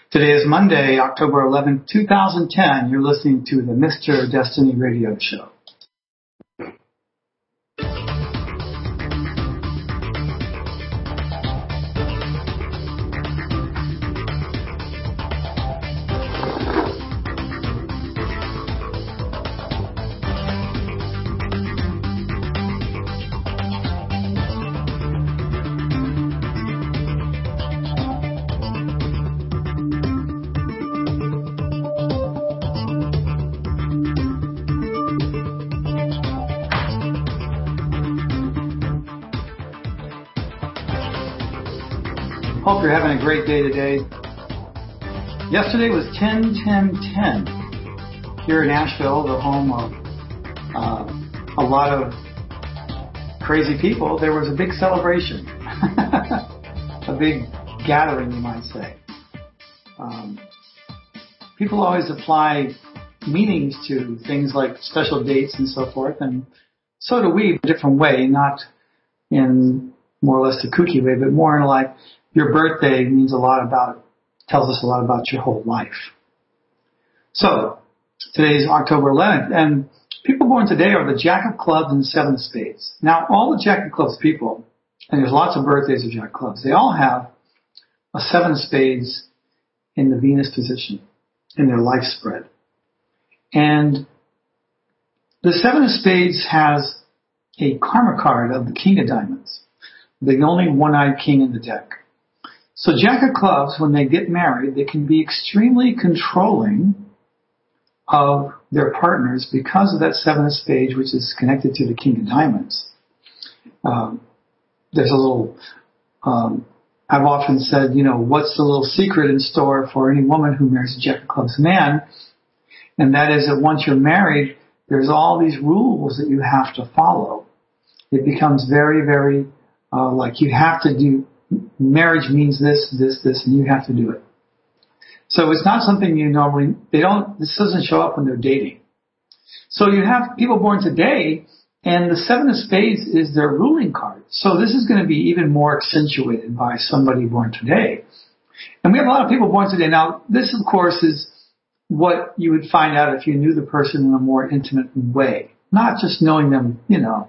Today is Monday, October 11th, 2010. You're listening to the Mr. Destiny Radio Show. Hope you're having a great day today. Yesterday was 10-10-10 here in Asheville, the home of a lot of crazy people. There was a big celebration, a big gathering, you might say. People always apply meanings to things like special dates and so forth, and so do we, in a different way, not in more or less a kooky way, but more in like, your birthday means tells us a lot about your whole life. So, today's October 11th, and people born today are the Jack of Clubs and Seven of Spades. Now, all the Jack of Clubs people, and there's lots of birthdays of Jack of Clubs, they all have a Seven of Spades in the Venus position in their life spread. And the Seven of Spades has a karma card of the King of Diamonds, the only one-eyed king in the deck. So Jack of Clubs, when they get married, they can be extremely controlling of their partners because of that Seven of Spades, which is connected to the King of Diamonds. There's a little, I've often said, what's the little secret in store for any woman who marries a Jack of Clubs man? And that is that once you're married, there's all these rules that you have to follow. It becomes very, very, like you have to do. Marriage means this, and you have to do it. So it's not something this doesn't show up when they're dating. So you have people born today, and the Seven of Spades is their ruling card. So this is going to be even more accentuated by somebody born today. And we have a lot of people born today. Now, this, of course, is what you would find out if you knew the person in a more intimate way. Not just knowing them,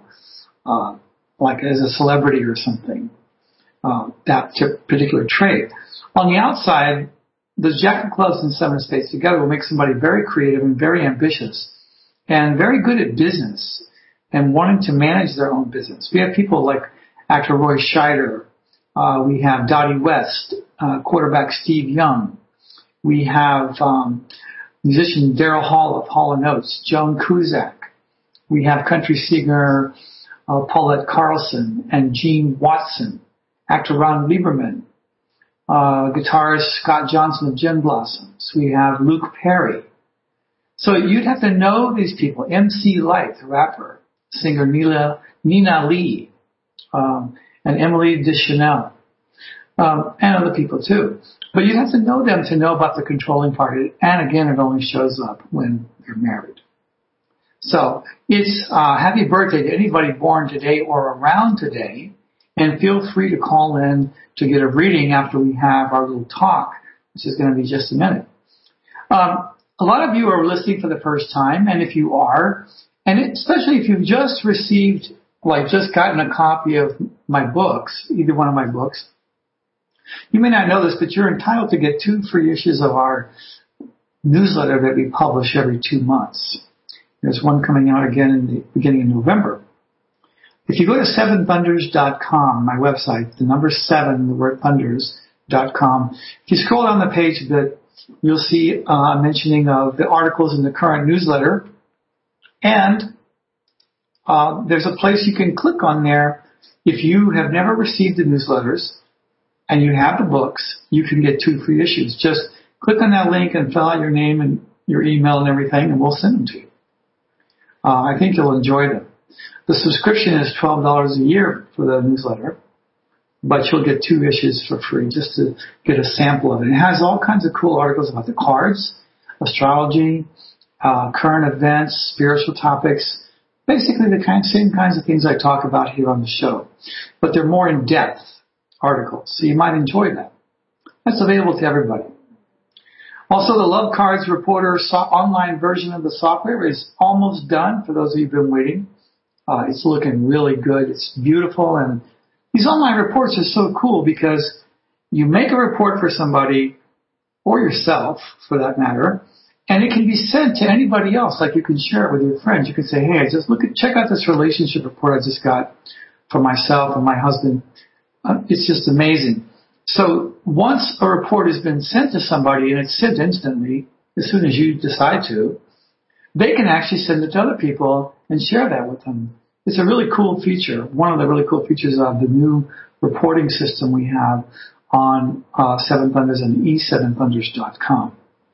like as a celebrity or something. That particular trait. On the outside, the Jack of Clubs and Seven of Spades together will make somebody very creative and very ambitious and very good at business and wanting to manage their own business. We have people like actor Roy Scheider. We have Dottie West, quarterback Steve Young. We have musician Daryl Hall of Hall & Oates, Joan Cusack. We have country singer Paulette Carlson and Gene Watson. Actor Ron Lieberman, guitarist Scott Johnson of Gin Blossoms. We have Luke Perry. So you'd have to know these people. MC Lyte, rapper, singer Nina Lee, and Emily Deschanel, and other people too. But you'd have to know them to know about the controlling part. And again, it only shows up when they're married. So it's happy birthday to anybody born today or around today. And feel free to call in to get a reading after we have our little talk, which is going to be just a minute. A lot of you are listening for the first time, and if you are, and especially if you've just received, just gotten a copy of my books, either one of my books, you may not know this, but you're entitled to get 2 free issues of our newsletter that we publish every 2 months. There's one coming out again in the beginning of November. If you go to 7thunders.com, my website, the number 7, the word thunders.com, if you scroll down the page a bit, you'll see a mentioning of the articles in the current newsletter. And there's a place you can click on there. If you have never received the newsletters and you have the books, you can get 2 free issues. Just click on that link and fill out your name and your email and everything, and we'll send them to you. I think you'll enjoy them. The subscription is $12 a year for the newsletter, but you'll get 2 issues for free just to get a sample of it. It has all kinds of cool articles about the cards, astrology, current events, spiritual topics, basically the same kinds of things I talk about here on the show. But they're more in-depth articles, so you might enjoy that. That's available to everybody. Also, the Love Cards Reporter online version of the software is almost done for those of you who've been waiting. It's looking really good. It's beautiful. And these online reports are so cool because you make a report for somebody or yourself, for that matter, and it can be sent to anybody else. Like you can share it with your friends. You can say, hey, check out this relationship report I just got for myself and my husband. It's just amazing. So once a report has been sent to somebody, and it's sent instantly, as soon as you decide to, they can actually send it to other people and share that with them. It's a really cool feature. One of the really cool features of the new reporting system we have on Seven Thunders and e7thunders.com.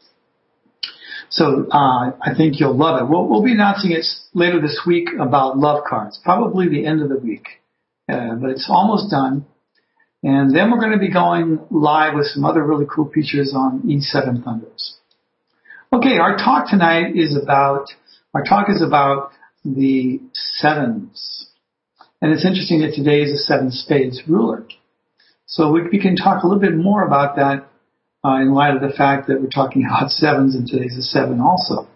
So I think you'll love it. We'll be announcing it later this week about love cards, probably the end of the week. But it's almost done. And then we're going to be going live with some other really cool features on E7 Thunders. Okay, our talk tonight is about the sevens. And it's interesting that today is a seven spades ruler. So we can talk a little bit more about that in light of the fact that we're talking about sevens and today's a seven also.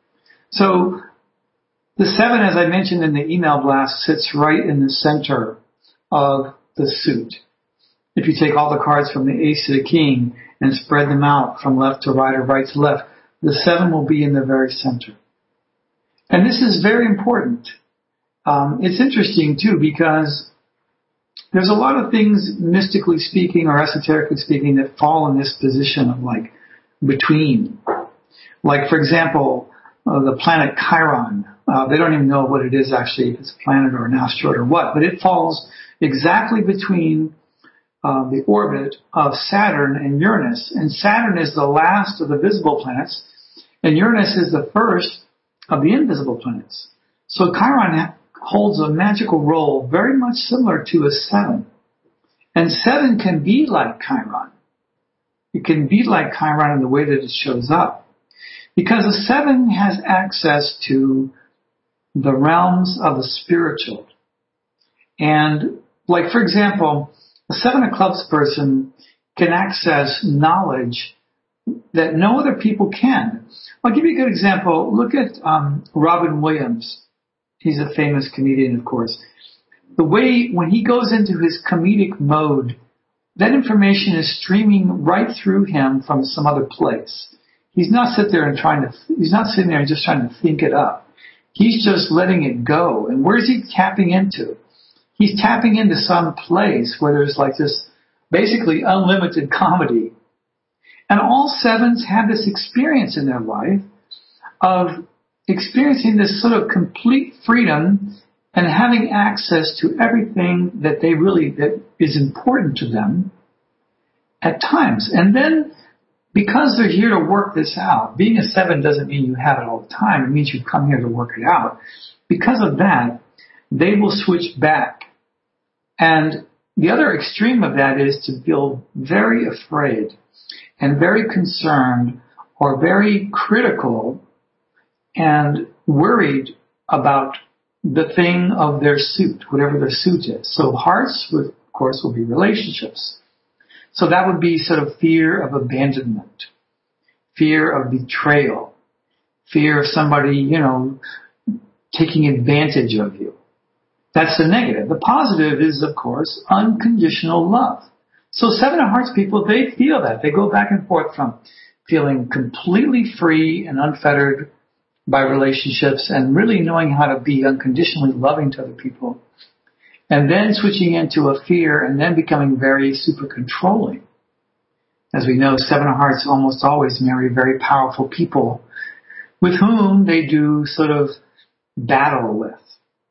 So the seven, as I mentioned in the email blast, sits right in the center of the suit. If you take all the cards from the ace to the king and spread them out from left to right or right to left, the seven will be in the very center. And this is very important. It's interesting, too, because there's a lot of things, mystically speaking or esoterically speaking, that fall in this position of, like, between. Like, for example, the planet Chiron. They don't even know what it is, actually, if it's a planet or an asteroid or what, but it falls exactly between the orbit of Saturn and Uranus. And Saturn is the last of the visible planets, and Uranus is the first of the invisible planets. So Chiron holds a magical role very much similar to a seven. And seven can be like Chiron. It can be like Chiron in the way that it shows up. Because a seven has access to the realms of the spiritual. And, like, for example, a seven of clubs person can access knowledge that no other people can. I'll give you a good example. Look at Robin Williams. He's a famous comedian, of course. The way when he goes into his comedic mode, that information is streaming right through him from some other place. He's not sitting there and just trying to think it up. He's just letting it go. And where's he tapping into? He's tapping into some place where there's like this basically unlimited comedy. And all sevens have this experience in their life of experiencing this sort of complete freedom and having access to everything that is important to them at times. And then because they're here to work this out, being a seven doesn't mean you have it all the time. It means you come here to work it out. Because of that, they will switch back. And the other extreme of that is to feel very afraid and very concerned or very critical and worried about the thing of their suit, whatever their suit is. So hearts, of course, will be relationships. So that would be sort of fear of abandonment, fear of betrayal, fear of somebody, taking advantage of you. That's the negative. The positive is, of course, unconditional love. So seven of hearts people, they feel that. They go back and forth from feeling completely free and unfettered by relationships and really knowing how to be unconditionally loving to other people, and then switching into a fear and then becoming very super controlling. As we know, seven of hearts almost always marry very powerful people with whom they do sort of battle with.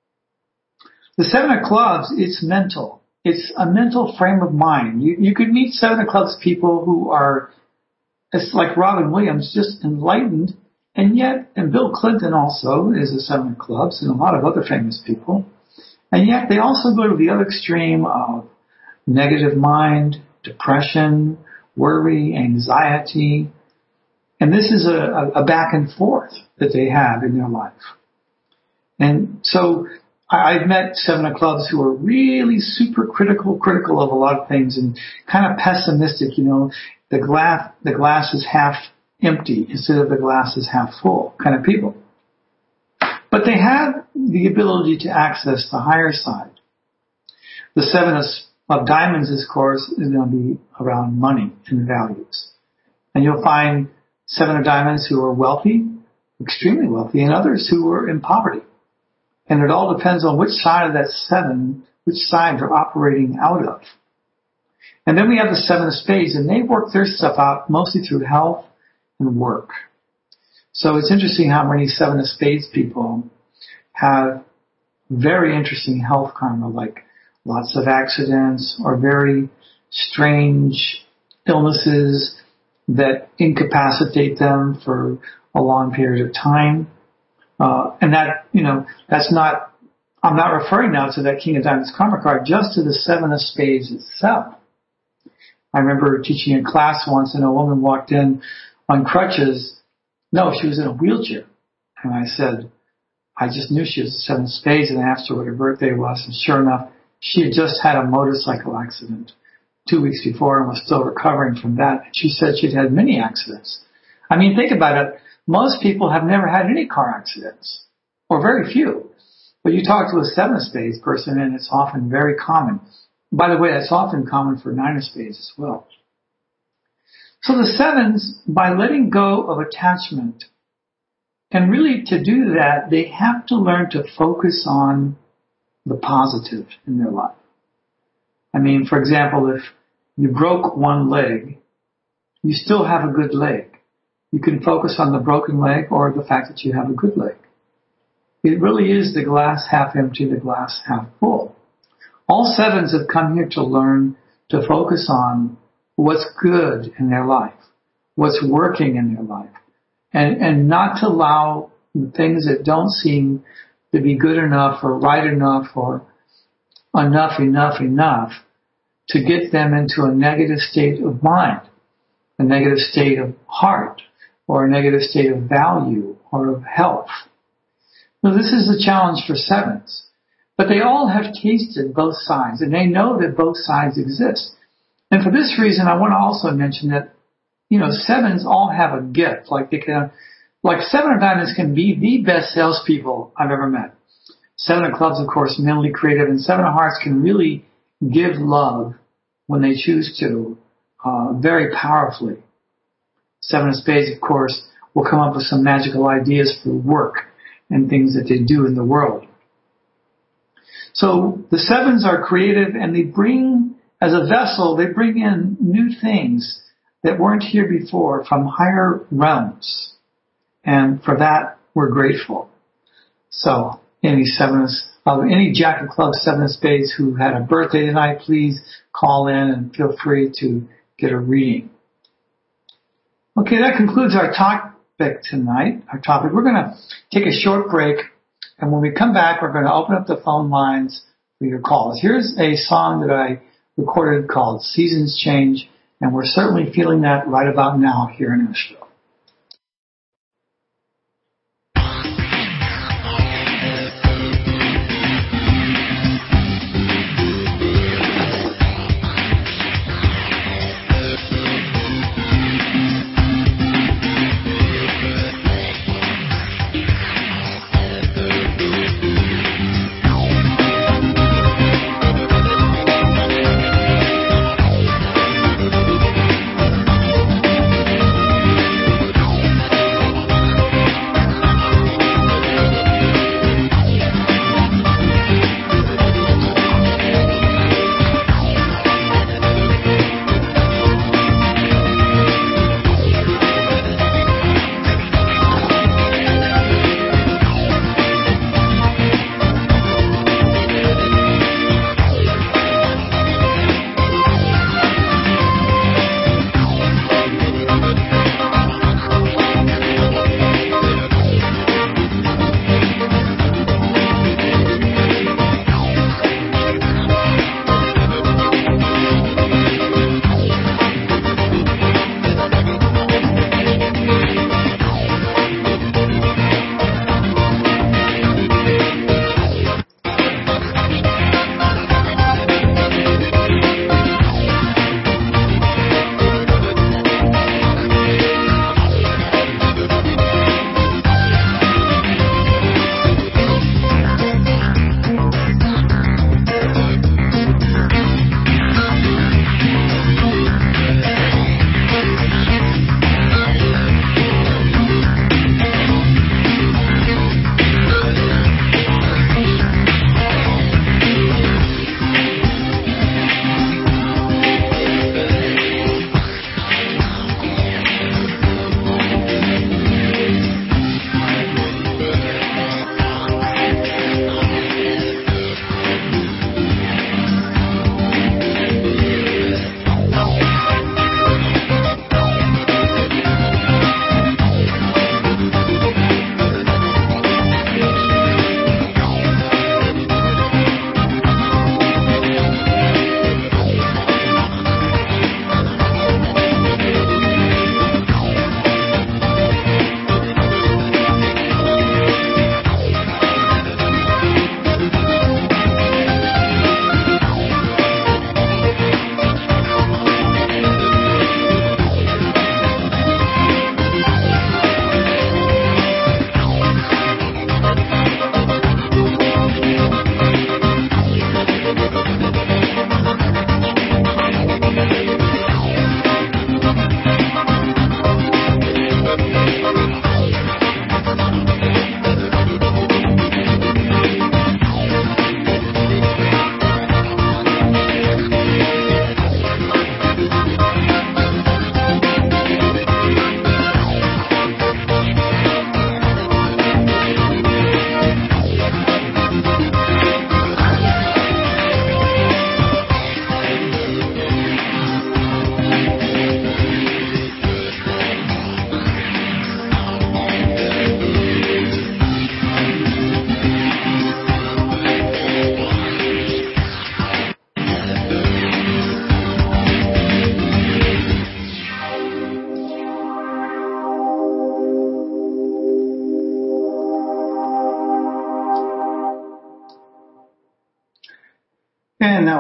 The seven of clubs, it's mental. It's a mental frame of mind. You could meet seven of clubs people who are, it's like Robin Williams, just enlightened, and Bill Clinton also is a seven of clubs, and a lot of other famous people. And yet they also go to the other extreme of negative mind, depression, worry, anxiety. And this is a back and forth that they have in their life. And so I've met seven of clubs who are really super critical of a lot of things and kind of pessimistic. The glass is half empty instead of the glass is half full kind of people. But they have the ability to access the higher side. The seven of diamonds, of course, is going to be around money and values. And you'll find seven of diamonds who are wealthy, extremely wealthy, and others who are in poverty. And it all depends on which side of that seven, which side they're operating out of. And then we have the seven of spades, and they work their stuff out mostly through health and work. So it's interesting how many seven of spades people have very interesting health karma, like lots of accidents or very strange illnesses that incapacitate them for a long period of time. And that, that's not, I'm not referring now to that King of Diamonds karma card, just to the seven of spades itself. I remember teaching a class once and a woman walked in on crutches. No, she was in a wheelchair. And I said, I just knew she was a seven of spades, and I asked her what her birthday was. And sure enough, she had just had a motorcycle accident 2 weeks before and was still recovering from that. She said she'd had many accidents. I mean, think about it. Most people have never had any car accidents, or very few. But you talk to a seven of spades person, and it's often very common. By the way, that's often common for nine of spades as well. So the sevens, by letting go of attachment, and really to do that, they have to learn to focus on the positive in their life. I mean, for example, if you broke one leg, you still have a good leg. You can focus on the broken leg or the fact that you have a good leg. It really is the glass half empty, the glass half full. All sevens have come here to learn to focus on what's good in their life, what's working in their life, and not to allow things that don't seem to be good enough or right enough or enough to get them into a negative state of mind, a negative state of heart, or a negative state of value or of health. Now, this is a challenge for sevens. But they all have tasted both sides, and they know that both sides exist. And for this reason, I want to also mention that, sevens all have a gift. Like seven of diamonds can be the best salespeople I've ever met. Seven of clubs, of course, mentally creative, and seven of hearts can really give love when they choose to, very powerfully. Seven of spades, of course, will come up with some magical ideas for work and things that they do in the world. So the sevens are creative, and they bring, as a vessel, they bring in new things that weren't here before from higher realms. And for that, we're grateful. So any Jack of Clubs, seven of spades who had a birthday tonight, please call in and feel free to get a reading. Okay, that concludes our topic tonight. We're going to take a short break. And when we come back, we're going to open up the phone lines for your calls. Here's a song that I recorded called Seasons Change, and we're certainly feeling that right about now here in Nashville.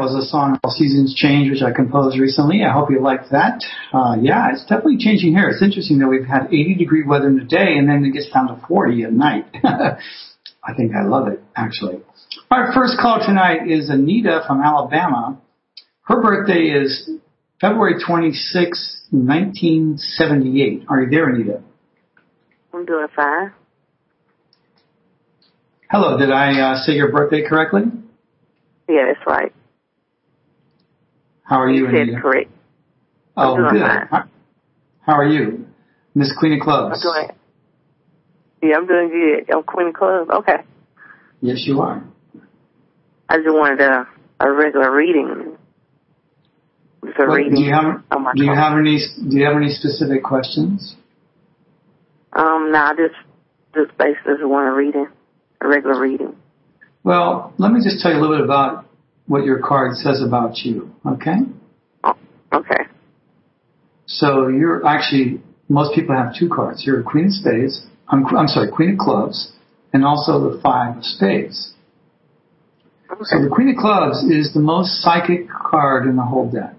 was a song called Seasons Change, which I composed recently. I hope you liked that. Yeah, it's definitely changing here. It's interesting that we've had 80-degree weather in the day, and then it gets down to 40 at night. I think I love it, actually. Our first call tonight is Anita from Alabama. Her birthday is February 26, 1978. Are you there, Anita? I'm doing fine. Hello, did I say your birthday correctly? Yeah, that's right. How are you, Anita? You said correct. Oh, I'm doing good. fine. How are you, Miss Queen of Clubs? I'm doing good. I'm Queen of Clubs. Okay. Yes, you are. I just wanted a regular reading. Just a reading. Do you have any specific questions? No, just basically just want a regular reading. Well, let me just tell you a little bit about what your card says about you, okay? Oh, okay. So you're actually, most people have two cards. You're a Queen of Spades, Queen of Clubs, and also the Five of Spades. Okay. So the Queen of Clubs is the most psychic card in the whole deck.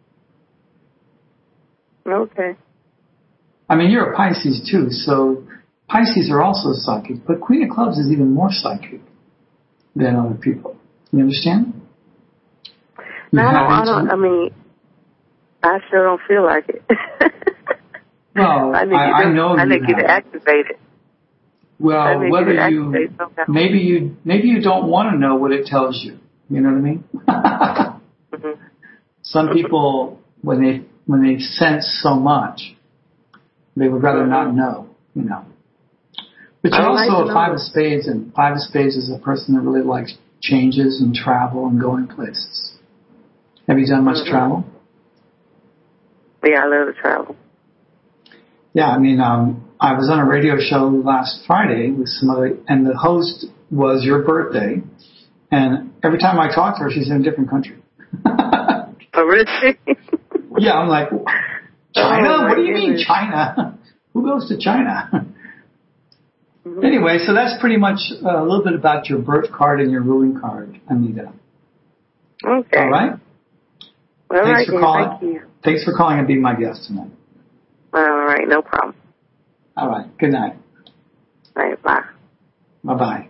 Okay. I mean, you're a Pisces too, so Pisces are also psychic, but Queen of Clubs is even more psychic than other people. You understand? No, I mean, I sure don't feel like it. Well, I know I need to get it activated. Well, maybe you don't want to know what it tells you. You know what I mean? Mm-hmm. Some people, when they sense so much, they would rather not know. You know. But you're also a Five of Spades, and Five of Spades is a person that really likes changes and travel and going places. Have you done much travel? Yeah, I love to travel. Yeah, I mean, I was on a radio show last Friday with and the host was your birthday, and every time I talked to her, she's in a different country. Oh, really? Yeah, I'm like, China? What do you mean China? Who goes to China? Mm-hmm. Anyway, so that's pretty much a little bit about your birth card and your ruling card, Anita. Okay. All right? Thanks for calling. Thank you. Thanks for calling and being my guest tonight. All right, no problem. All right, good night. All right, bye. Bye-bye.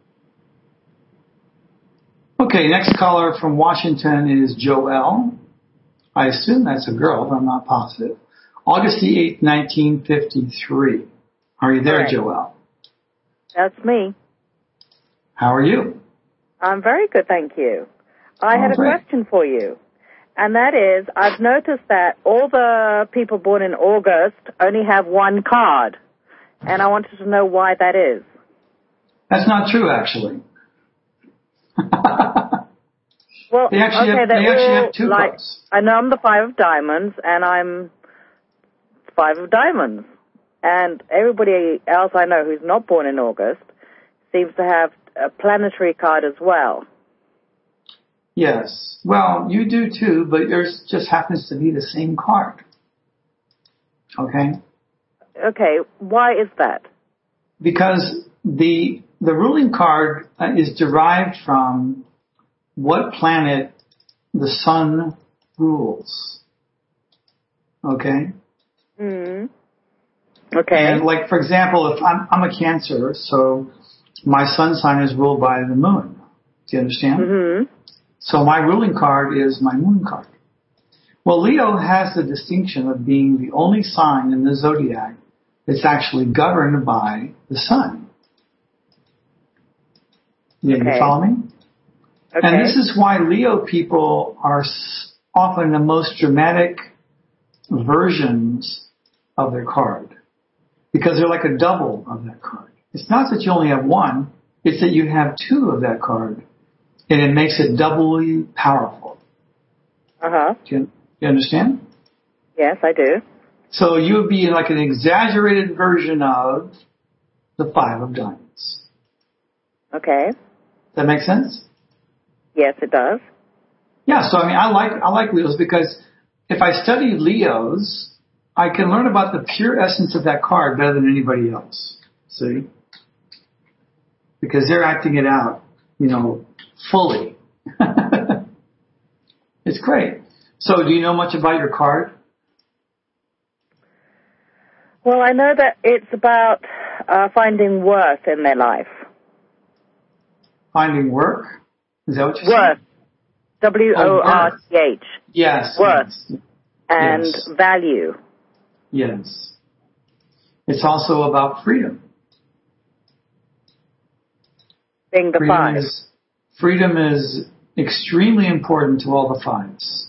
Okay, next caller from Washington is Joelle. I assume that's a girl, but I'm not positive. August the 8th, 1953. Are you there, right. Joelle? That's me. How are you? I'm very good, thank you. I had a question for you, and that is, I've noticed that all the people born in August only have one card, and I wanted to know why that is. That's not true, actually. Well, they actually have two cards. I know I'm the Five of Diamonds, and I'm Five of Diamonds. And everybody else I know who's not born in August seems to have a planetary card as well. Yes. Well, you do too, but yours just happens to be the same card. Okay? Okay. Why is that? Because the ruling card is derived from what planet the sun rules. Okay? Mm-hmm. Okay. And like, for example, if I'm a Cancer, so my sun sign is ruled by the moon. Do you understand? Mm-hmm. So my ruling card is my moon card. Well, Leo has the distinction of being the only sign in the zodiac that's actually governed by the sun. Yeah, you follow me? Okay. And this is why Leo people are often the most dramatic versions of their card. Because they're like a double of that card. It's not that you only have one, it's that you have two of that card, and it makes it doubly powerful. Uh-huh. Do you understand? Yes, I do. So you would be like an exaggerated version of the Five of Diamonds. Okay. Does that make sense? Yes, it does. Yeah, so I mean, I like Leos because if I study Leos, I can learn about the pure essence of that card better than anybody else. See? Because they're acting it out, fully. It's great. So do you know much about your card? Well, I know that it's about finding worth in their life. Finding work? Is that what you're Worth. saying? W-O-R-T-H. Yes. Worth. Yes. And Yes. value. Yes. It's also about freedom. Being the five. Freedom is extremely important to all the fives.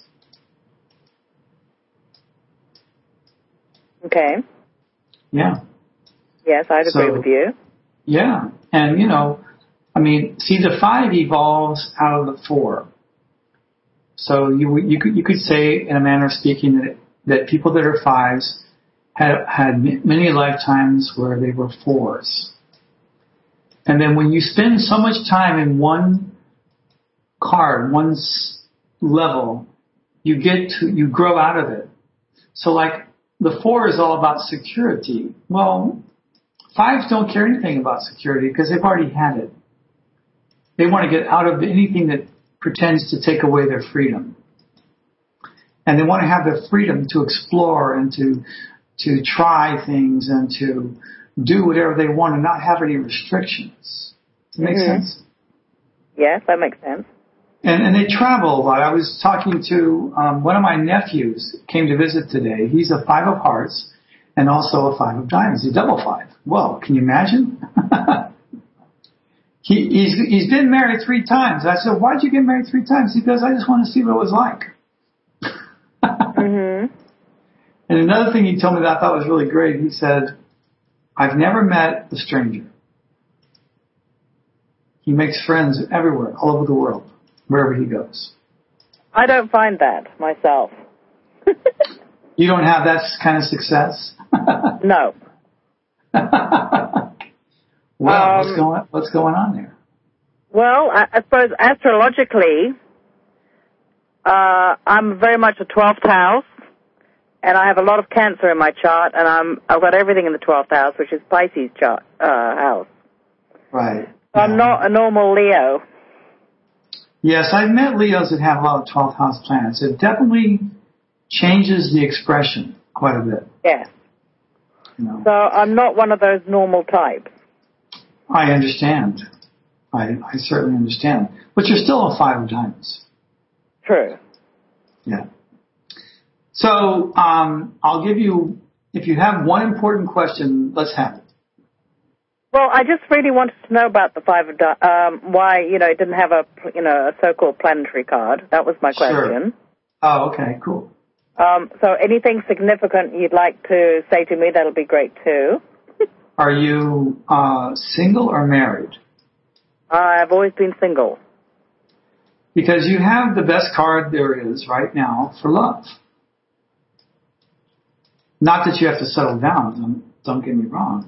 Okay. Yeah. Yes, I'd agree with you. Yeah. And, see, the 5 evolves out of the 4. So you could say, in a manner of speaking, that people that are 5s had many lifetimes where they were 4s. And then when you spend so much time in one card, one level, you grow out of it. So like the 4 is all about security. Well, 5s don't care anything about security because they've already had it. They want to get out of anything that pretends to take away their freedom. And they want to have the freedom to explore and to try things and to do whatever they want and not have any restrictions. Does that make sense? Yes, that makes sense. And they travel a lot. I was talking to one of my nephews came to visit today. He's a 5 of hearts and also a 5 of diamonds. He's double 5. Well, can you imagine? He's been married 3 times. I said, why'd you get married 3 times? He goes, I just want to see what it was like. And another thing he told me that I thought was really great, he said, I've never met a stranger. He makes friends everywhere, all over the world, wherever he goes. I don't find that myself. You don't have that kind of success? No. Well, what's going on there? Well, I suppose astrologically, I'm very much a 12th house, and I have a lot of Cancer in my chart, and I've got everything in the 12th house, which is Pisces chart house. Right. So I'm not a normal Leo. Yes, I've met Leos that have a lot of 12th house planets. It definitely changes the expression quite a bit. Yes. So I'm not one of those normal types. I understand. I certainly understand. But you're still a 5 of diamonds. True. Yeah. So I'll give you, if you have one important question, let's have it. Well, I just really wanted to know about the 5 of why, it didn't have a so-called planetary card. That was my question. Sure. Oh, okay, cool. So anything significant you'd like to say to me, that'll be great too. Are you single or married? I've always been single. Because you have the best card there is right now for love. Not that you have to settle down, don't get me wrong.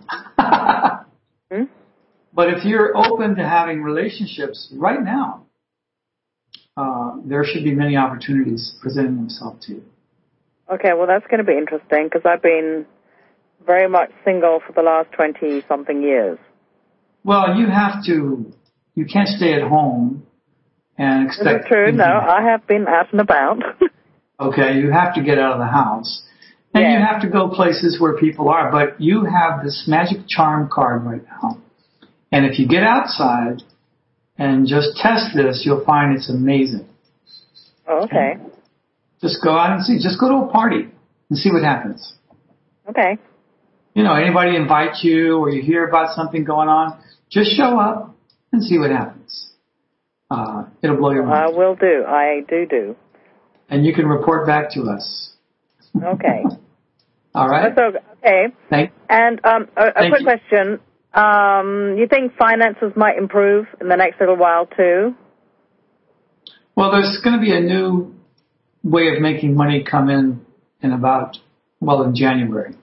But if you're open to having relationships right now, there should be many opportunities presenting themselves to you. Okay, well that's going to be interesting because I've been very much single for the last 20-something years. Well, you can't stay at home and expect... Is it true? No, I have been out and about. Okay, you have to get out of the house. And you have to go places where people are, but you have this magic charm card right now. And if you get outside and just test this, you'll find it's amazing. Oh, okay. Just go out and see. Just go to a party and see what happens. Okay. Anybody invite you or you hear about something going on, just show up and see what happens. It'll blow your mind. I will do. I do. And you can report back to us. Okay. All right. Okay. And a quick question. You think finances might improve in the next little while too? Well, there's going to be a new way of making money come in January.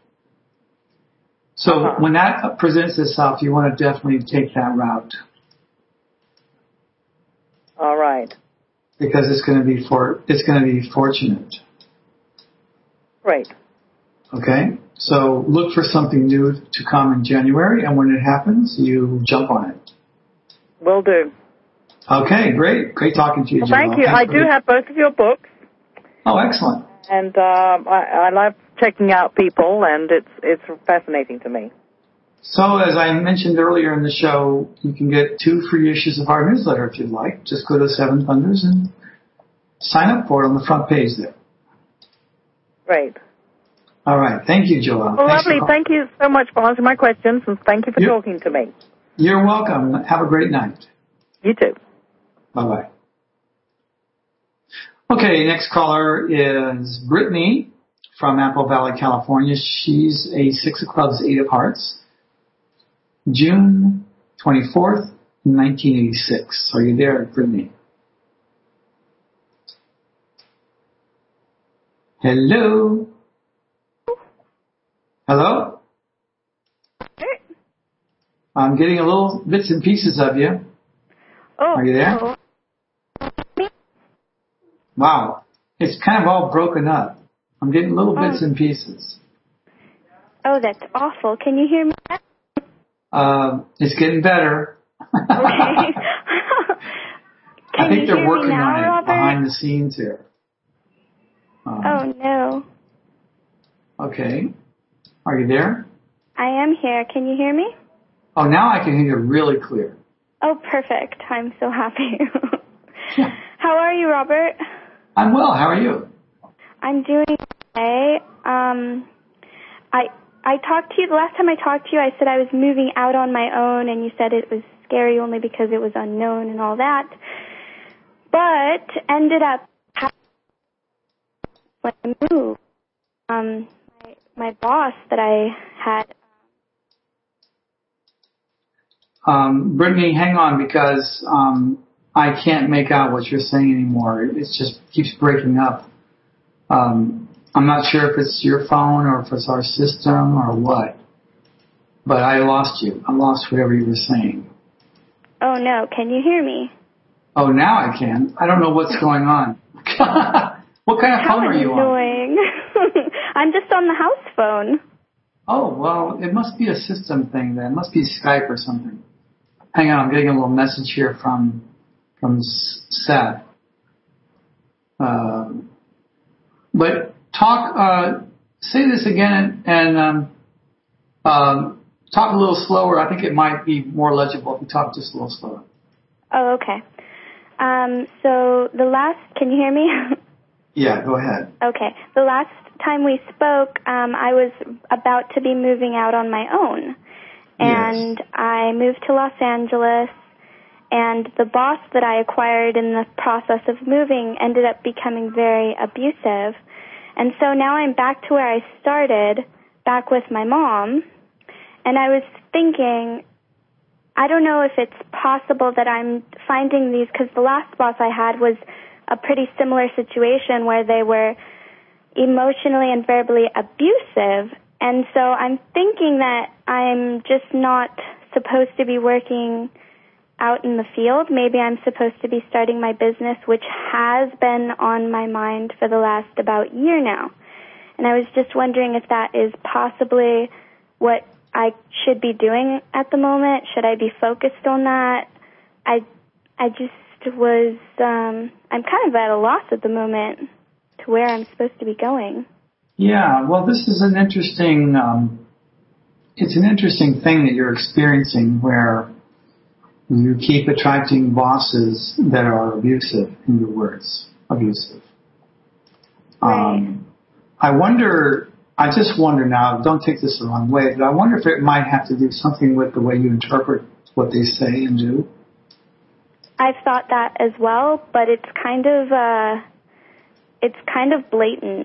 So when that presents itself, you want to definitely take that route. All right. Because it's going to be fortunate. Right. Okay? So look for something new to come in January, and when it happens, you jump on it. Will do. Okay, great. Great talking to you, Well, thank you. I do have both of your books. Oh, excellent. And I love checking out people, and it's fascinating to me. So, as I mentioned earlier in the show, you can get 2 free issues of our newsletter if you'd like. Just go to Seven Thunders and sign up for it on the front page there. Great. All right. Thank you, Joelle. Well, lovely. Thank you so much for answering my questions, and thank you for talking to me. You're welcome. Have a great night. You too. Bye-bye. Okay, next caller is Brittany from Apple Valley, California. She's a 6 of Clubs, 8 of Hearts. June 24th, 1986. Are you there, Brittany? Hello? Hello? I'm getting a little bits and pieces of you. Oh, are you there? Hello. Wow. It's kind of all broken up. I'm getting little bits and pieces. Oh, that's awful. Can you hear me? It's getting better. Okay. I think they're working now, on it Robert? behind the scenes here. Oh, no. Okay. Are you there? I am here. Can you hear me? Oh, now I can hear you really clear. Oh, perfect. I'm so happy. Yeah. How are you, Robert? I'm well. How are you? I'm doing okay. I talked to you, the last time I talked to you, I said I was moving out on my own, and you said it was scary only because it was unknown and all that. But ended up when I moved, my boss that I had. Brittany, hang on, because I can't make out what you're saying anymore. It just keeps breaking up. I'm not sure if it's your phone or if it's our system or what. But I lost you. I lost whatever you were saying. Oh, no. Can you hear me? Oh, now I can. I don't know what's going on. What kind of phone are you on? How annoying. I'm just on the house phone. Oh, well, it must be a system thing then. It must be Skype or something. Hang on, I'm getting a little message here from Seth. But talk, say this again and talk a little slower. I think it might be more legible if you talk just a little slower. Oh, okay. So can you hear me? Yeah, go ahead. Okay. The last time we spoke, I was about to be moving out on my own. And yes. I moved to Los Angeles, and the boss that I acquired in the process of moving ended up becoming very abusive. And so now I'm back to where I started, back with my mom. And I was thinking, I don't know if it's possible that I'm finding these, because the last boss I had was a pretty similar situation where they were emotionally and verbally abusive. And so I'm thinking that I'm just not supposed to be working out in the field. Maybe I'm supposed to be starting my business, which has been on my mind for the last about year now. And I was just wondering if that is possibly what I should be doing at the moment. Should I be focused on that? I just was, I'm kind of at a loss at the moment to where I'm supposed to be going. Yeah, well, this is an interesting, it's an interesting thing that you're experiencing where you keep attracting bosses that are abusive, in your words, abusive. Right. I just wonder now, don't take this the wrong way, but I wonder if it might have to do something with the way you interpret what they say and do. I've thought that as well, but it's kind of blatant.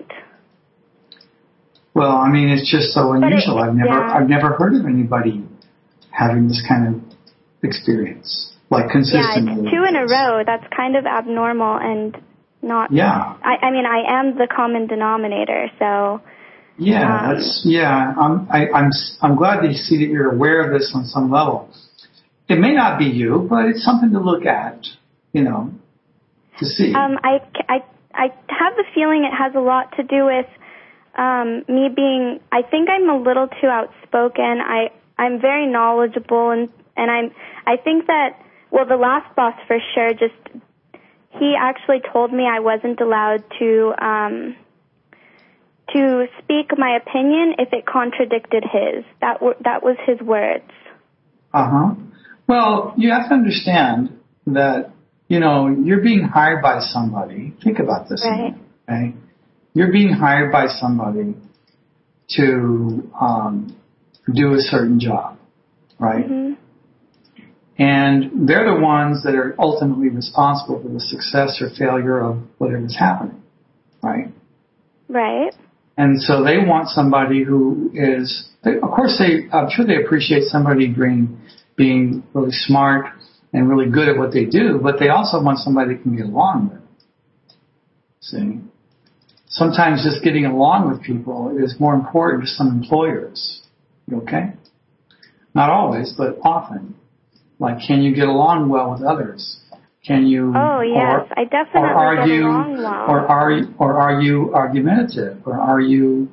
Well, I mean, it's just so unusual. I've never heard of anybody having this kind of experience, like consistently. Yeah, it's 2 in a row. That's kind of abnormal and not. Yeah. I mean, I am the common denominator, so. Yeah, I'm glad to see that you're aware of this on some level. It may not be you, but it's something to look at, to see. I have the feeling it has a lot to do with me being. I think I'm a little too outspoken. I'm very knowledgeable, and I think that the last boss for sure he actually told me I wasn't allowed to speak my opinion if it contradicted his. That was his words. Uh-huh. Well, you have to understand that, you're being hired by somebody. Think about this. Right. Okay? You're being hired by somebody to do a certain job, right? Mm-hmm. And they're the ones that are ultimately responsible for the success or failure of whatever's happening, right? Right. And so they want somebody who is, of course, I'm sure they appreciate somebody being really smart and really good at what they do, but they also want somebody they can get along with. See? Sometimes just getting along with people is more important to some employers. Okay? Not always, but often. Like, can you get along well with others? Can you? Oh yes, I definitely get along well. Or are you argumentative? Or are you,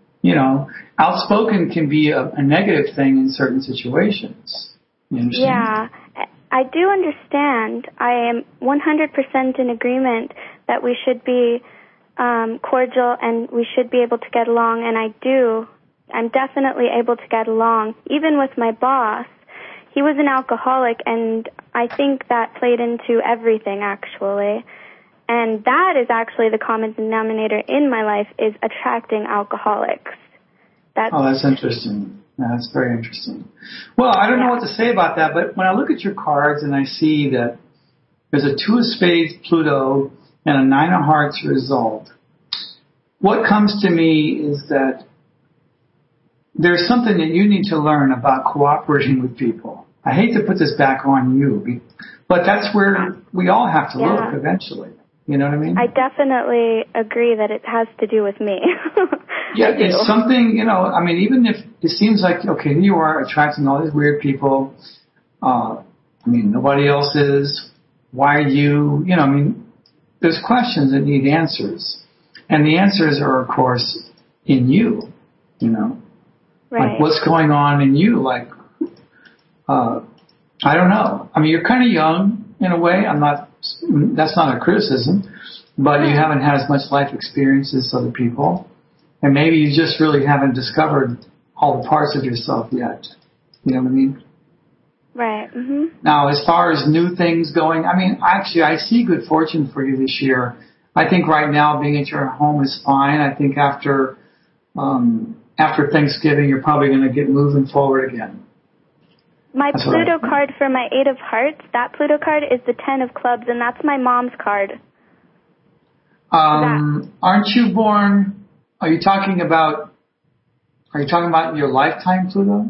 outspoken can be a negative thing in certain situations. You understand? Yeah, I do understand. I am 100% in agreement that we should be cordial and we should be able to get along, and I'm definitely able to get along, even with my boss. He was an alcoholic, and I think that played into everything, actually. And that is actually the common denominator in my life, is attracting alcoholics. That's interesting. That's very interesting. Well, I don't know what to say about that, but when I look at your cards and I see that there's a 2 of spades Pluto and a 9 of hearts result, what comes to me is that there's something that you need to learn about cooperating with people. I hate to put this back on you, but that's where we all have to look eventually. You know what I mean? I definitely agree that it has to do with me. Yeah, it's something, even if it seems like, okay, you are attracting all these weird people. Nobody else is. Why are you, there's questions that need answers. And the answers are, of course, in you, Right. Like, what's going on in you? Like, I don't know. You're kind of young in a way. That's not a criticism, but you haven't had as much life experience as other people. And maybe you just really haven't discovered all the parts of yourself yet. You know what I mean? Right. Mm-hmm. Now, as far as new things going, actually, I see good fortune for you this year. I think right now being at your home is fine. I think after Thanksgiving, you're probably going to get moving forward again. My Pluto card for my 8 of hearts, that Pluto card is the 10 of clubs, and that's my mom's card. Aren't you born? Are you talking about your lifetime Pluto?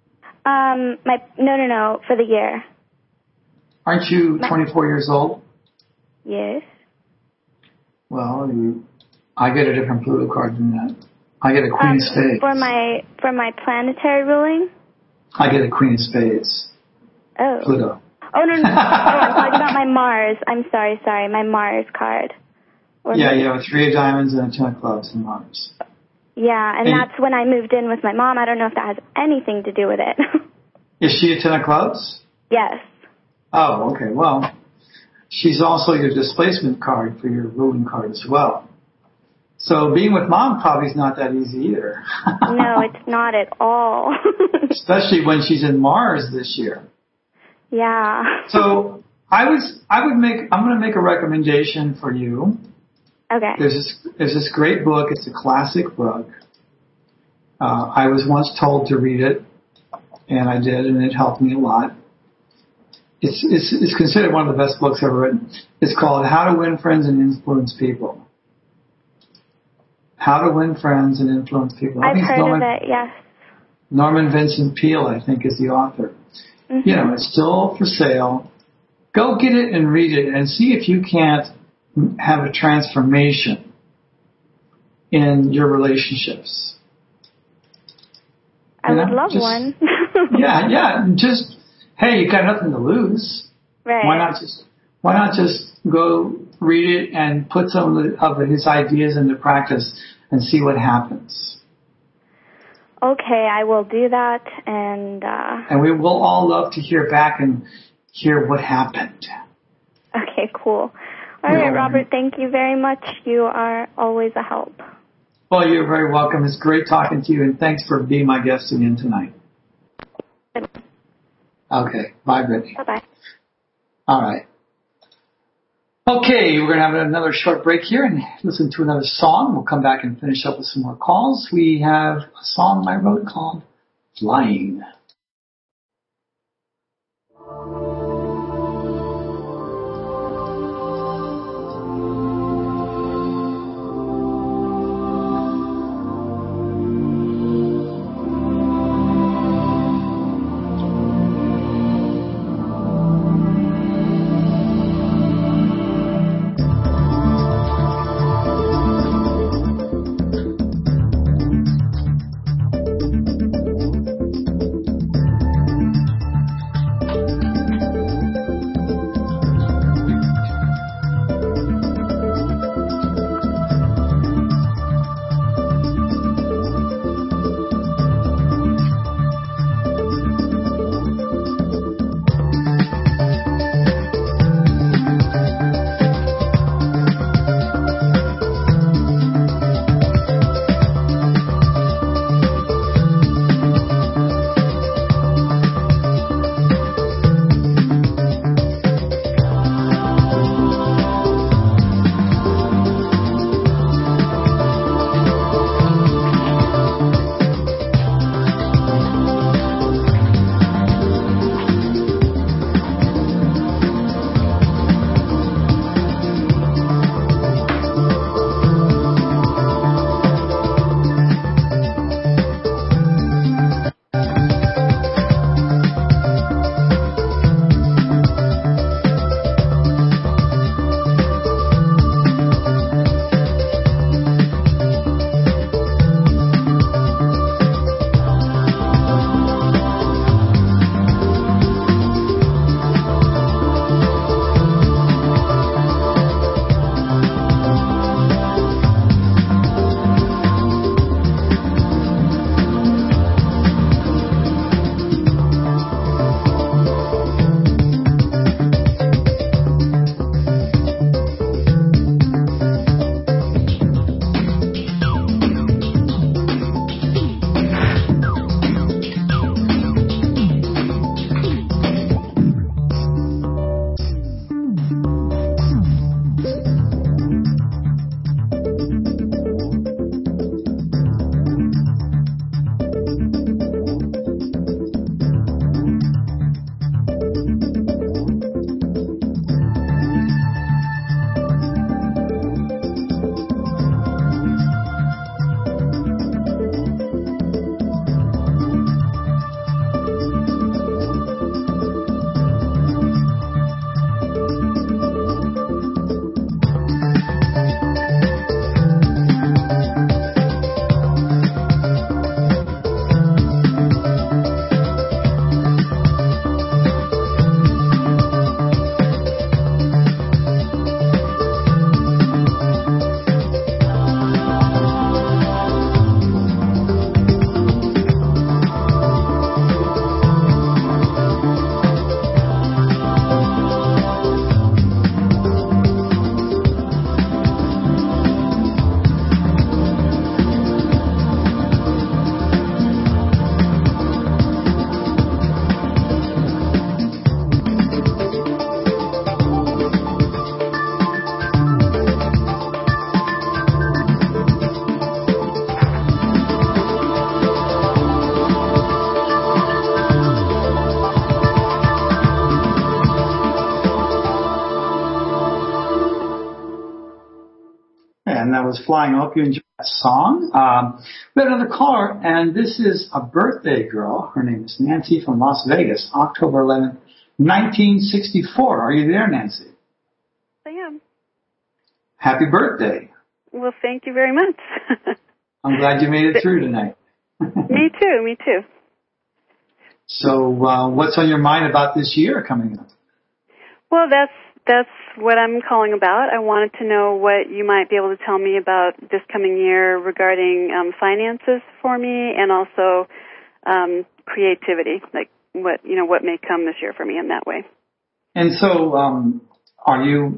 No, for the year. Aren't you 24 years old? Yes. Well, I get a different Pluto card than that. I get a Queen of Spades. For my planetary ruling? I get a Queen of Spades. Oh. Pluto. Oh, no. I'm talking about my Mars. I'm sorry, my Mars card. You have a 3 of diamonds and a 10 of clubs and Mars. Yeah, and that's when I moved in with my mom. I don't know if that has anything to do with it. Is she a 10 of clubs? Yes. Oh, okay. Well, she's also your displacement card for your ruling card as well. So being with mom probably is not that easy either. No, it's not at all. Especially when she's in Mars this year. Yeah. So I'm going to make a recommendation for you. Okay. There's this great book. It's a classic book. I was once told to read it, and I did, and it helped me a lot. It's considered one of the best books ever written. It's called How to Win Friends and Influence People. How to Win Friends and Influence People. I've heard of it, yes. Norman Vincent Peale, I think, is the author. Mm-hmm. It's still for sale. Go get it and read it and see if you can't have a transformation in your relationships. I would love one. Yeah. Just, hey, you got nothing to lose. Right. Why not just go read it and put some of his ideas into practice and see what happens. Okay, I will do that, and we will all love to hear back and hear what happened. Okay, cool. All right, Robert, thank you very much. You are always a help. Well, you're very welcome. It's great talking to you, and thanks for being my guest again tonight. Okay. Bye, Brittany. Bye-bye. All right. Okay, we're going to have another short break here and listen to another song. We'll come back and finish up with some more calls. We have a song I wrote called Flying. And that was Flying. I hope you enjoyed that song. We have another caller, and this is a birthday girl. Her name is Nancy from Las Vegas, October 11th, 1964. Are you there, Nancy? I am. Happy birthday. Well, thank you very much. I'm glad you made it through tonight. Me too. So what's on your mind about this year coming up? Well, that's what I'm calling about. I wanted to know what you might be able to tell me about this coming year regarding finances for me, and also creativity, like what may come this year for me in that way. And so, are you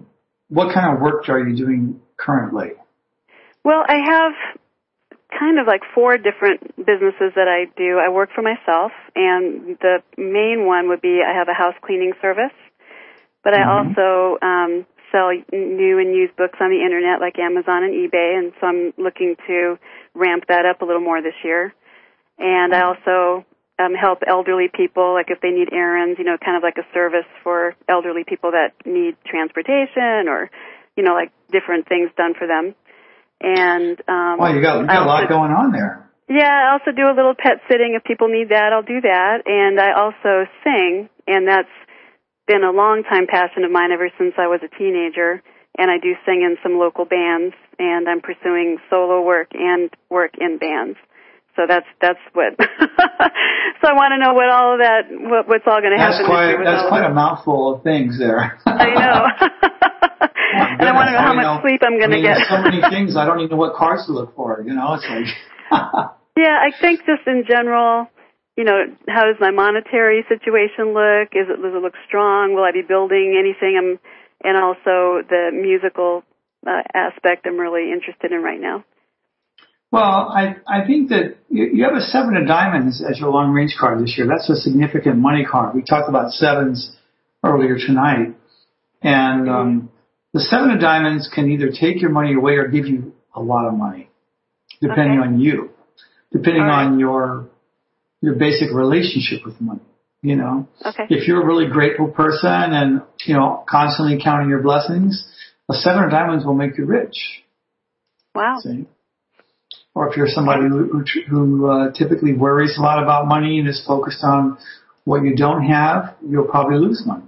what kind of work are you doing currently? Well, I have kind of like 4 different businesses that I do. I work for myself, and the main one would be I have a house cleaning service, but I also sell new and used books on the internet like Amazon and eBay, and so I'm looking to ramp that up a little more this year. And I also help elderly people, like if they need errands, kind of like a service for elderly people that need transportation or, like different things done for them. And well, you got a lot going on there. Yeah, I also do a little pet sitting. If people need that, I'll do that. And I also sing, and that's been a long time passion of mine ever since I was a teenager. And I do sing in some local bands, and I'm pursuing solo work and work in bands. So that's what. So I want to know what all of that, what's all going to happen. That's quite a mouthful of things there. I know. And I want to know how much sleep I'm going to get. There's so many things. I don't even know what cards to look for. It's like. Yeah, I think just in general, how does my monetary situation look? Does it look strong? Will I be building anything? And also the musical aspect I'm really interested in right now. Well, I think that you have a 7 of diamonds as your long range card this year. That's a significant money card. We talked about 7s earlier tonight. And the 7 of diamonds can either take your money away or give you a lot of money, depending on you, depending on your basic relationship with money. Okay. If you're a really grateful person and, constantly counting your blessings, a 7 of diamonds will make you rich. Wow. See? Or if you're somebody who typically worries a lot about money and is focused on what you don't have, you'll probably lose money.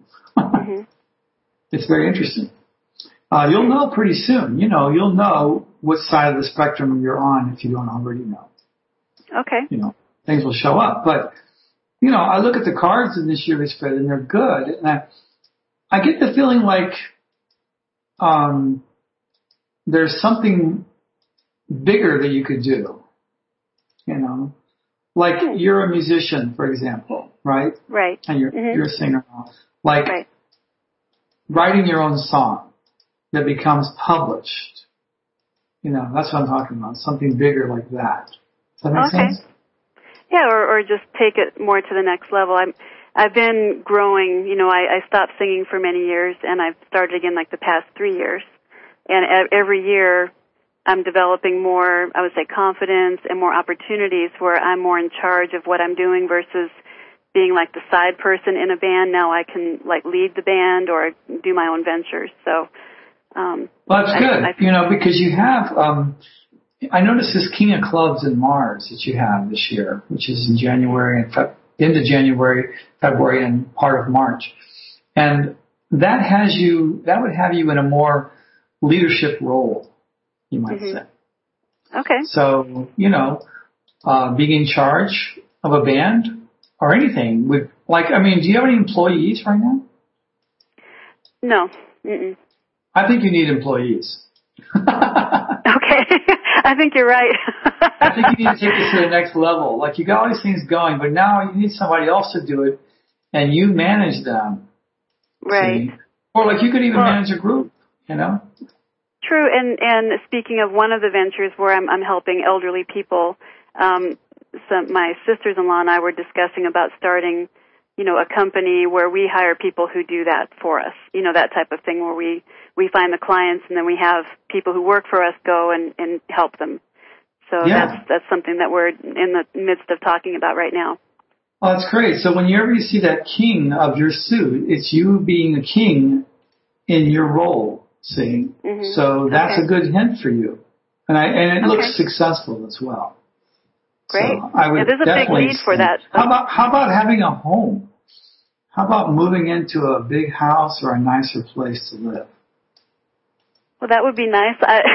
It's very interesting. You'll know pretty soon. You'll know what side of the spectrum you're on if you don't already know. Okay. Things will show up. But, I look at the cards in this year's spread and they're good. And I get the feeling like there's something bigger that you could do. Like you're a musician, for example, right? Right. And you're a singer. Like writing your own song that becomes published. That's what I'm talking about. Something bigger like that. Does that make sense? Yeah, or just take it more to the next level. I've been growing. I stopped singing for many years, and I've started again like the past 3 years. And every year, I'm developing more, I would say, confidence and more opportunities where I'm more in charge of what I'm doing versus being like the side person in a band. Now I can like lead the band or do my own ventures. So, well, that's good. Because you have, I noticed this King of Clubs in Mars that you have this year, which is in January and into January, February, and part of March, and that would have you in a more leadership role, you might say. Okay. So, being in charge of a band or anything do you have any employees right now? No. Mm-mm. I think you need employees. Okay. I think you're right. I think you need to take this to the next level. Like you got all these things going, but now you need somebody else to do it and you manage them. Right. See? Or like you could even manage a group, True, and speaking of one of the ventures where I'm helping elderly people, my sisters-in-law and I were discussing about starting, a company where we hire people who do that for us, that type of thing where we find the clients and then we have people who work for us go and help them. So that's something that we're in the midst of talking about right now. Oh, that's great. So whenever you see that king of your suit, it's you being a king in your role. See, so that's a good hint for you, and it looks successful as well. Great. So I would there's a big need for that. How about having a home? How about moving into a big house or a nicer place to live? Well, that would be nice.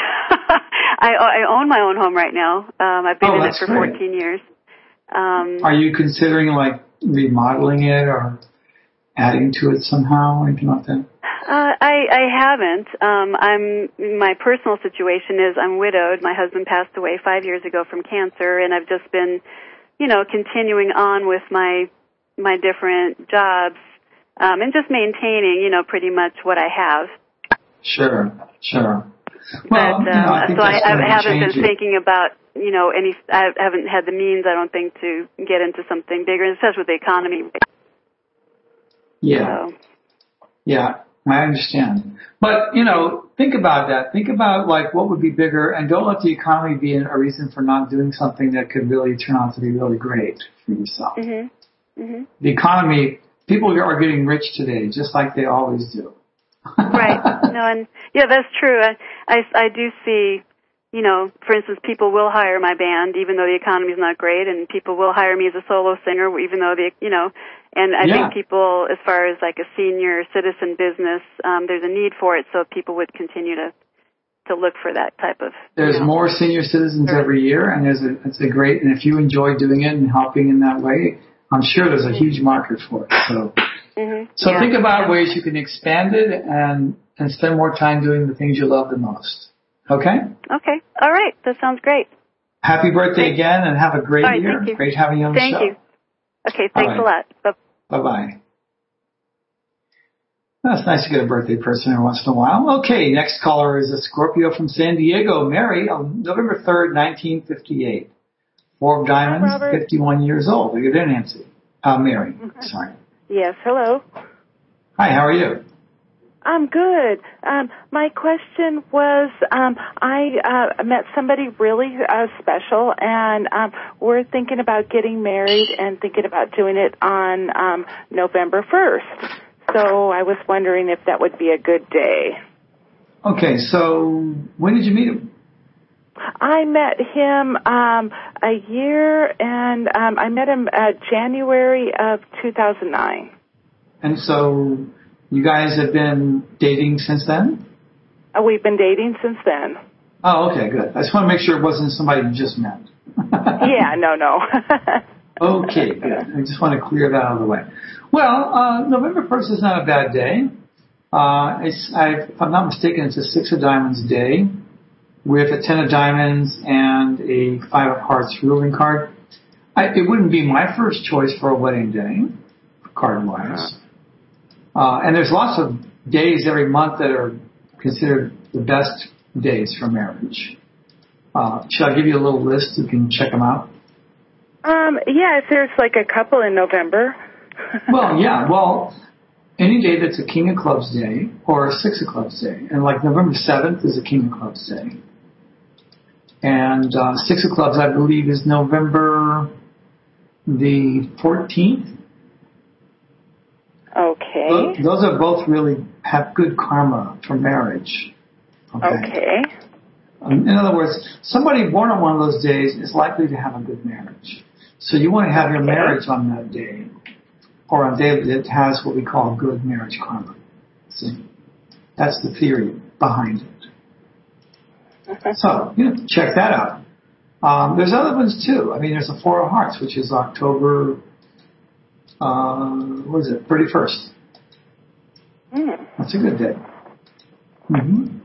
I own my own home right now. I've been in it for 14 years. Are you considering like remodeling it or adding to it somehow or anything like that? I haven't. My personal situation is I'm widowed. My husband passed away 5 years ago from cancer, and I've just been, continuing on with my different jobs, and just maintaining, pretty much what I have. Sure. Well, But, I think so I haven't been changing. thinking about, I haven't had the means, I don't think, to get into something bigger, especially with the economy. Yeah. So. Yeah, I understand. But, think about that. Think about, what would be bigger, and don't let the economy be a reason for not doing something that could really turn out to be really great for yourself. Mm-hmm. Mm-hmm. The economy, people are getting rich today, just like they always do. Right. No, and yeah, that's true. I do see, for instance, people will hire my band even though the economy's not great, and people will hire me as a solo singer even though and I think people, as far as like a senior citizen business, there's a need for it, so people would continue to look for that type of. There's more senior citizens every year, and it's a great, and if you enjoy doing it and helping in that way, I'm sure there's a huge market for it. So. Mm-hmm. So think about ways you can expand it and spend more time doing the things you love the most. Okay? Okay. All right. That sounds great. Happy birthday again, and have a great year. Thank you. Great having you on the show. Thank you. Okay. Thanks a lot. Bye-bye. That's nice to get a birthday person every once in a while. Okay, next caller is a Scorpio from San Diego, Mary, November 3rd, 1958. 4 of diamonds, 51 years old. Are you there, Nancy? Mary, sorry. Yes, hello. Hi, how are you? I'm good. My question was, I met somebody really special, and we're thinking about getting married and thinking about doing it on November 1st. So I was wondering if that would be a good day. Okay, so when did you meet him? I met him a year, and I met him January of 2009. And so you guys have been dating since then? We've been dating since then. Oh, okay, good. I just want to make sure it wasn't somebody you just met. Yeah, no. Okay, good. I just want to clear that out of the way. Well, November 1st is not a bad day. If I'm not mistaken, it's a 6 of diamonds day with a 10 of diamonds and a 5 of hearts ruling card. It wouldn't be my first choice for a wedding day, card-wise. And there's lots of days every month that are considered the best days for marriage. Should I give you a little list? You can check them out. Yeah, if there's like a couple in November. Well, any day that's a King of Clubs day or a 6 of Clubs day. And like November 7th is a King of Clubs day. And 6 of Clubs, I believe, is November the 14th. Okay. Those are both really have good karma for marriage. Okay. In other words, somebody born on one of those days is likely to have a good marriage. So you want to have your marriage on that day, or on a day that has what we call good marriage karma. See? That's the theory behind it. So, check that out. There's other ones too. I mean, there's a 4 of Hearts, which is October, 31st. That's a good day. Mm-hmm.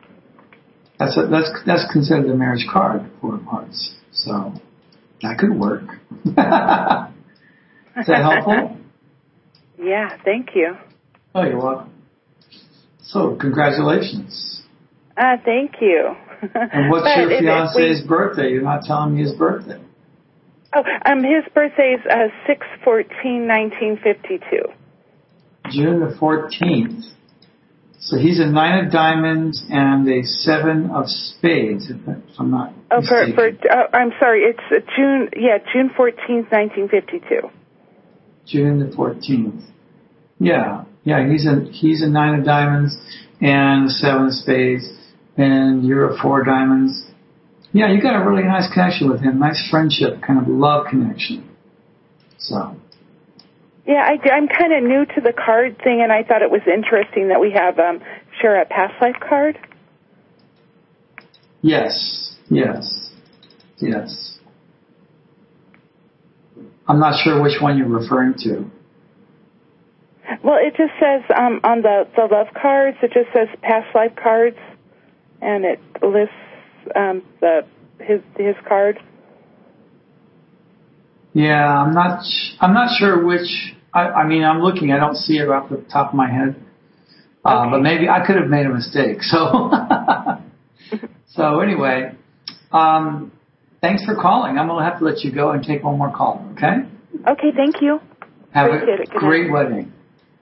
That's considered a marriage card, 4 of Hearts. So that could work. Is that helpful? Yeah, thank you. Oh, you're welcome. So, congratulations. Thank you. And what's your fiancé's birthday? You're not telling me his birthday. Oh, his birthday is 6/14/1952. June the 14th. So he's a 9 of diamonds and a 7 of spades, if I'm not mistaken. I'm sorry, it's June 14th, 1952. June the 14th. Yeah, he's a 9 of diamonds and a 7 of spades, and you're a 4 of diamonds. Yeah, you got a really nice connection with him, nice friendship, kind of love connection. So. Yeah, I'm kind of new to the card thing, and I thought it was interesting that we have share a past life card. Yes. I'm not sure which one you're referring to. Well, it just says on the love cards, it just says past life cards, and it lists his card. Yeah, I'm not sure which. I mean, I'm looking. I don't see it off the top of my head. But maybe I could have made a mistake. So, so anyway, thanks for calling. I'm going to have to let you go and take one more call, okay? Okay, thank you. Have Appreciate a great wedding.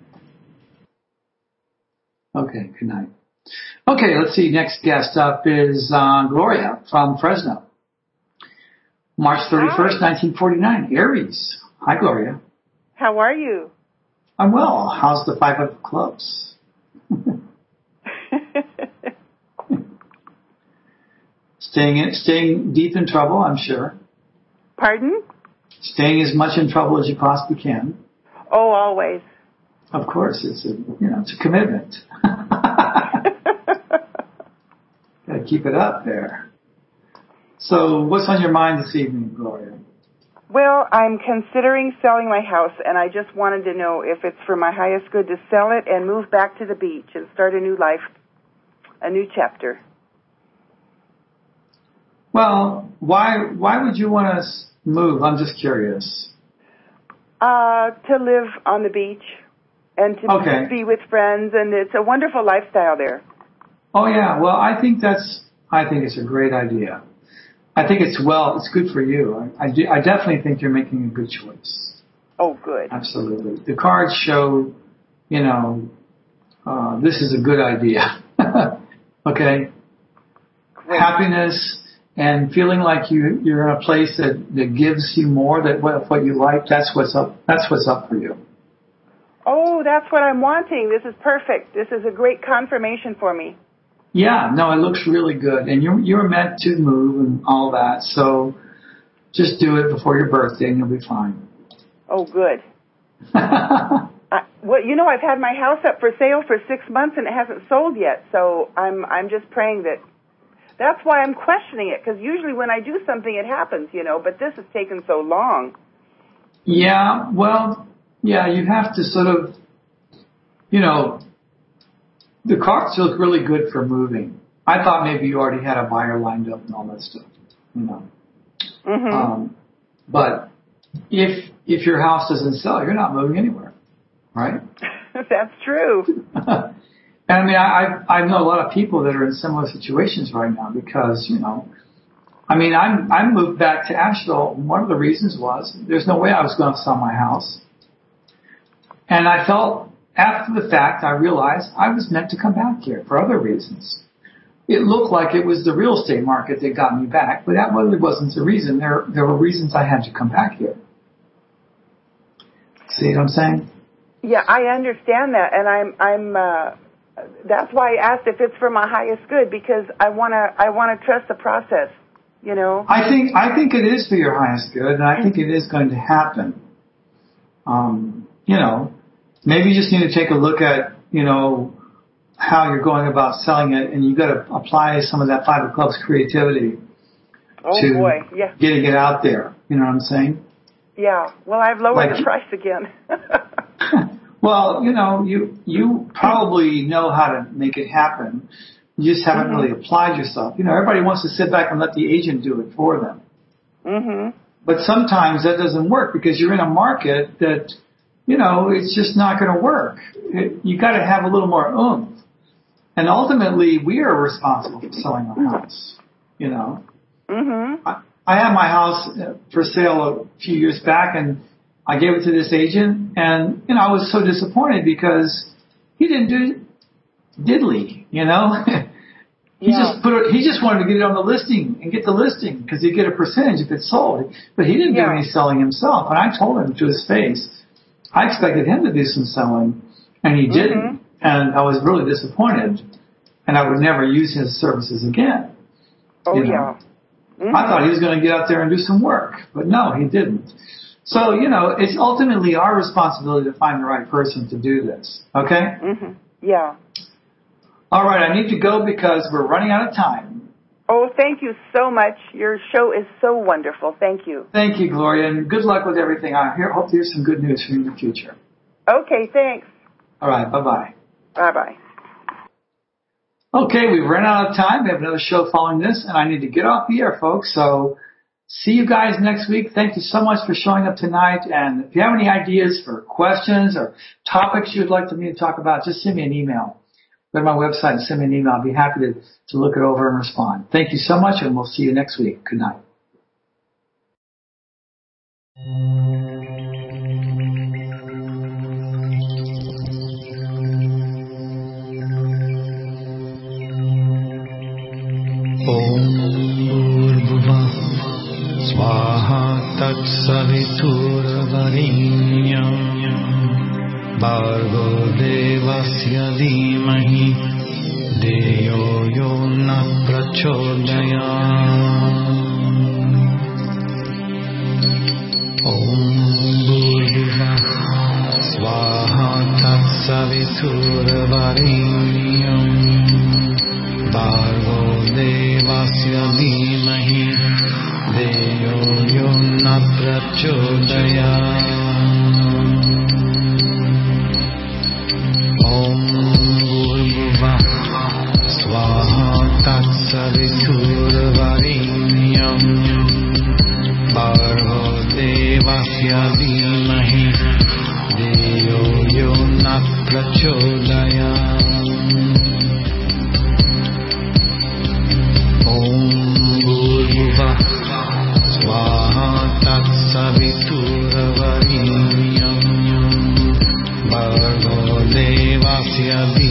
Okay, good night. Okay, let's see. Next guest up is Gloria from Fresno. March 31st, 1949, Aries. Hi, Gloria. How are you? I'm well. How's the 5 of clubs? Staying deep in trouble, I'm sure. Pardon? Staying as much in trouble as you possibly can. Oh, always. Of course, it's a commitment. Got to keep it up there. So, what's on your mind this evening, Gloria? Well, I'm considering selling my house, and I just wanted to know if it's for my highest good to sell it and move back to the beach and start a new life, a new chapter. Well, why would you want to move? I'm just curious. To live on the beach and to be with friends, and it's a wonderful lifestyle there. Oh yeah, well I think it's a great idea. I think it's good for you. I definitely think you're making a good choice. Oh, good. Absolutely. The cards show, this is a good idea. Okay. Great. Happiness and feeling like you're in a place that gives you more than what you like. That's what's up for you. Oh, that's what I'm wanting. This is perfect. This is a great confirmation for me. Yeah, no, it looks really good. And you're meant to move and all that. So just do it before your birthday and you'll be fine. Oh, good. I've had my house up for sale for 6 months and it hasn't sold yet. So I'm just praying that's why I'm questioning it. Because usually when I do something, it happens, but this has taken so long. Yeah, well, yeah, you have to sort of, the cards look really good for moving. I thought maybe you already had a buyer lined up and all that stuff, Mm-hmm. But if your house doesn't sell, you're not moving anywhere, right? That's true. And I mean, I know a lot of people that are in similar situations right now because, I moved back to Asheville. One of the reasons was there's no way I was going to sell my house. And I felt after the fact, I realized I was meant to come back here for other reasons. It looked like it was the real estate market that got me back, but that really wasn't the reason. There were reasons I had to come back here. See what I'm saying? Yeah, I understand that, and I'm that's why I asked if it's for my highest good, because I wanna trust the process, I think it is for your highest good, and I think it is going to happen. Maybe you just need to take a look at, how you're going about selling it, and you've got to apply some of that 5 of Clubs creativity to getting it out there. You know what I'm saying? Yeah. Well, I've lowered the price again. Well, you probably know how to make it happen. You just haven't really applied yourself. Everybody wants to sit back and let the agent do it for them. Mm-hmm. But sometimes that doesn't work because you're in a market that, it's just not going to work. You got to have a little more oomph. And ultimately, we are responsible for selling our house. Mm-hmm. I had my house for sale a few years back, and I gave it to this agent, and I was so disappointed because he didn't do diddly. He just wanted to get it on the listing and get the listing because he'd get a percentage if it sold. But he didn't do any selling himself, and I told him to his face, I expected him to do some selling, and he didn't. And I was really disappointed, and I would never use his services again. Oh, yeah. Mm-hmm. I thought he was going to get out there and do some work, but no, he didn't. So, it's ultimately our responsibility to find the right person to do this, okay? Mm-hmm. Yeah. All right, I need to go because we're running out of time. Oh, thank you so much. Your show is so wonderful. Thank you. Thank you, Gloria, and good luck with everything. I hope to hear some good news from you in the future. Okay, thanks. All right, bye-bye. Bye-bye. Okay, we've run out of time. We have another show following this, and I need to get off the air, folks. So see you guys next week. Thank you so much for showing up tonight. And if you have any ideas for questions or topics you'd like me to talk about, just send me an email. go to my website and send me an email. I'll be happy to look it over and respond. Thank you so much, and we'll see you next week. Good night. Swaha Tatsaviturvarenyam Bhargo Devasya Dhimahi Deyo Yo Na Prachodayam Om Bhurvuvah Swaha Tatsaviturvarenyam Bhargo Devasya Dhimahi Deyo Yo Na Prachodayam Om Bhurvuvah Swaha Tatsaviturvarenyam Bhargo Devasya Dhimahi Deyo Yo Na Prachodayam Om Bhurvuvah Swaha Tatsaviturvarenyam Bhargo Devasya Dhimahi